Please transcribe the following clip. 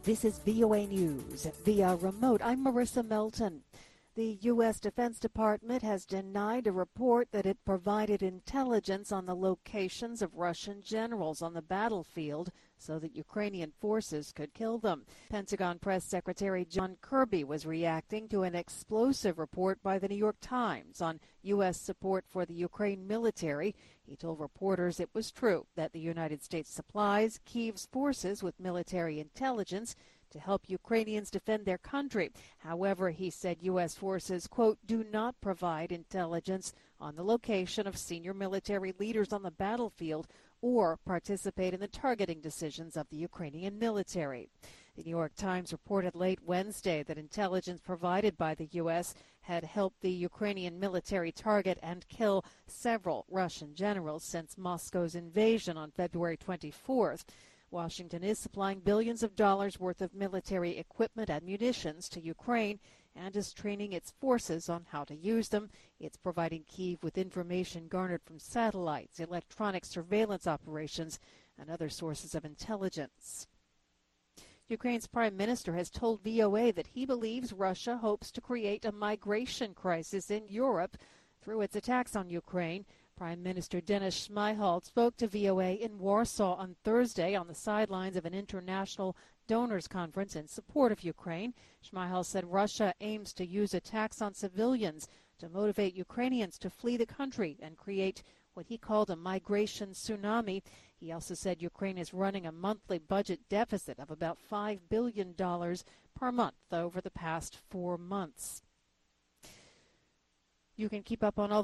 This is VOA News via remote. I'm Marissa Melton. The U.S. Defense Department has denied a report that it provided intelligence on the locations of Russian generals on the battlefield so that Ukrainian forces could kill them. Pentagon Press Secretary John Kirby was reacting to an explosive report by the New York Times on U.S. support for the Ukraine military. He told reporters it was true that the United States supplies Kyiv's forces with military intelligence to help Ukrainians defend their country. However, he said U.S. forces, quote, do not provide intelligence on the location of senior military leaders on the battlefield or participate in the targeting decisions of the Ukrainian military. The New York Times reported late Wednesday that intelligence provided by the U.S. had helped the Ukrainian military target and kill several Russian generals since Moscow's invasion on February 24th. Washington is supplying billions of dollars worth of military equipment and munitions to Ukraine and is training its forces on how to use them. It's providing Kyiv with information garnered from satellites, electronic surveillance operations, and other sources of intelligence. Ukraine's prime minister has told VOA that he believes Russia hopes to create a migration crisis in Europe through its attacks on Ukraine. Prime Minister Denis Shmyhal spoke to VOA in Warsaw on Thursday on the sidelines of an international donors conference in support of Ukraine. Shmyhal said Russia aims to use attacks on civilians to motivate Ukrainians to flee the country and create what he called a migration tsunami. He also said Ukraine is running a monthly budget deficit of about $5 billion per month over the past 4 months. You can keep up on all